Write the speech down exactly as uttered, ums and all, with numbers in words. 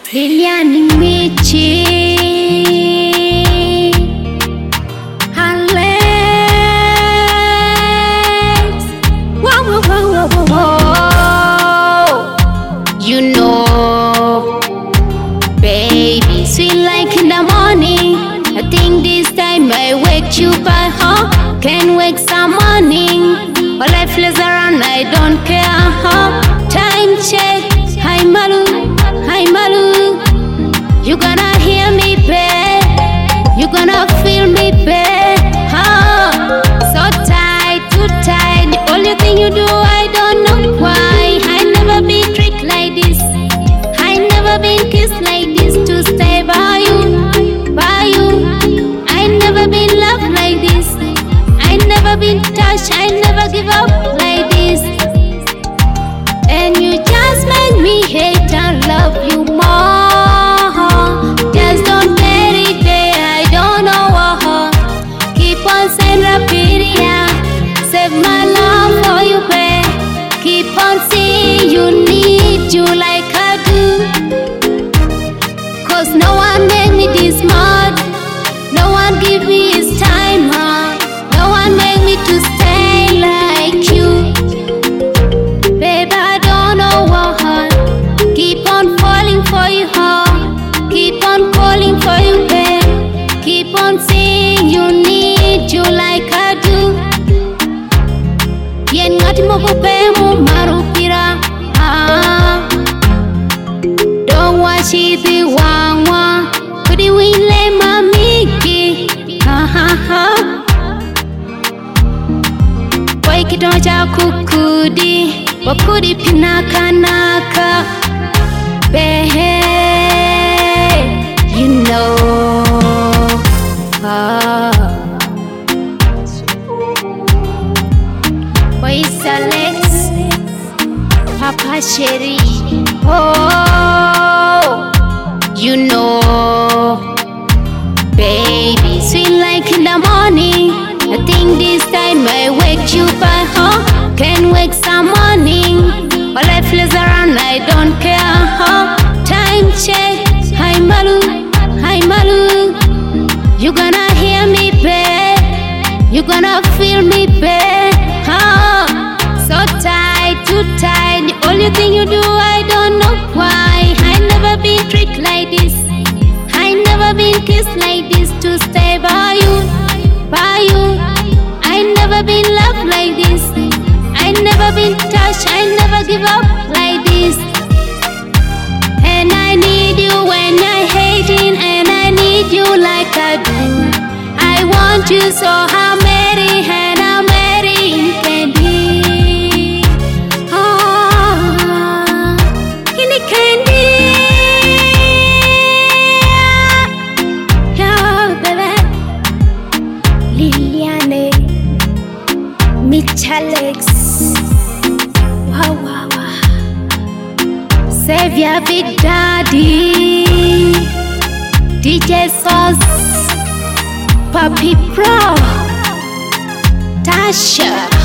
Liliane Michi Alex. Whoa, whoa, whoa, whoa, whoa. You know, baby, sweet like in the morning. I think this time I wake you by, huh? Can't wake some morning. All I feel is around, I don't care, huh? Time check, hi Malu, hi Malu. You gonna hear me, babe. You gonna feel me, babe, huh? So tight, too tight. The only thing you do, I don't know why. I never been tricked like this. I never been kissed like this to stay by you, by you. I never been loved like this. I never been touched. I never give up like this. And you just make me hate and love you more. Just don't get it there. I don't know what. Keep on saying Rapidia. Save my love for you, babe. Keep on saying you need you like I do. Cause no one made me this mad. No one give me his time, huh? No one made me to stay like you. Babe, I don't know what. Keep on falling for you, huh? Keep on calling for you, babe. Keep on saying you need you like I do. Yen ngati moko pe mu marupira, ah. Don't watch it the wangwa. Kudi wile mamiki, ha ha ha. Boy kito cha kukudi, wakudi pinaka naka, behe. You know, ah. Boys Alex, Papa Sherry, oh. You know, baby, sweet like in the morning. I think this time I wake you by, huh? Can't wake some morning. All I feel is around, I don't care, huh? Time check, hi Malu, hi Malu. You gonna hear me, babe. You gonna feel me, babe, huh? So tight, too tight. The only thing you do, I don't know why. I never been tricked like this. I never been kissed like this to stay by you, by you. I never been loved like this. I never been touched. I never give up like this. And I need you when you're hating, and I need you like I do. I want you so I'm ready, and I'm ready in candy. Oh, in the candy. Yeah, baby. Liliane Michi Alex. Wow, wow, wow. Save your big daddy, D J Sauce, Papi Pro, Tasha.